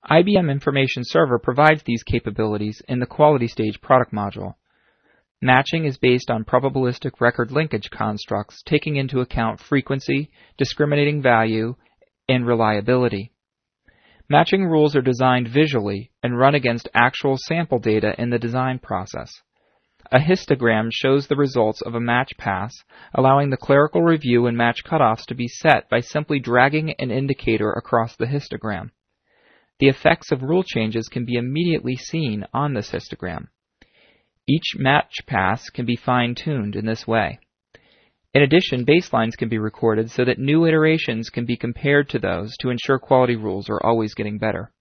IBM Information Server provides these capabilities in the Quality Stage product module. Matching is based on probabilistic record linkage constructs taking into account frequency, discriminating value, and reliability. Matching rules are designed visually and run against actual sample data in the design process. A histogram shows the results of a match pass, allowing the clerical review and match cutoffs to be set by simply dragging an indicator across the histogram. The effects of rule changes can be immediately seen on this histogram. Each match pass can be fine-tuned in this way. In addition, baselines can be recorded so that new iterations can be compared to those to ensure quality rules are always getting better.